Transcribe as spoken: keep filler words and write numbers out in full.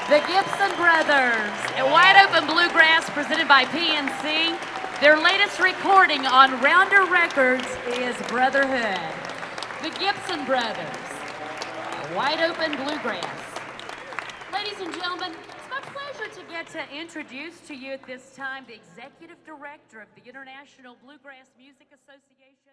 The Gibson Brothers, a Wide Open Bluegrass presented by P N C. Their latest recording on Rounder Records is Brotherhood. The Gibson Brothers, a Wide Open Bluegrass. Ladies and gentlemen, it's my pleasure to get to introduce to you at this time the Executive Director of the International Bluegrass Music Association.